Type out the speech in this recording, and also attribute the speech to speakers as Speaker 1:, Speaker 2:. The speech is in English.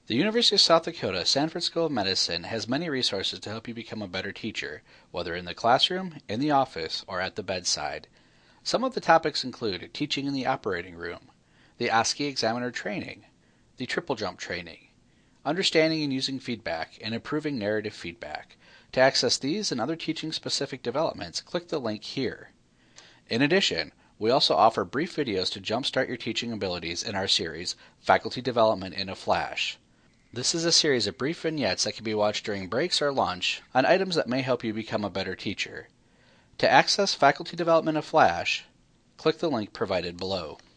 Speaker 1: The University of South Dakota Sanford School of Medicine has many resources to help you become a better teacher, whether in the classroom, in the office, or at the bedside. Some of the topics include teaching in the operating room, the OSCE examiner training, the triple jump training, understanding and using feedback, and improving narrative feedback. To access these and other teaching-specific developments, click the link here. In addition, we also offer brief videos to jumpstart your teaching abilities in our series, Faculty Development in a Flash. This is a series of brief vignettes that can be watched during breaks or lunch on items that may help you become a better teacher. To access Faculty Development in a Flash, click the link provided below.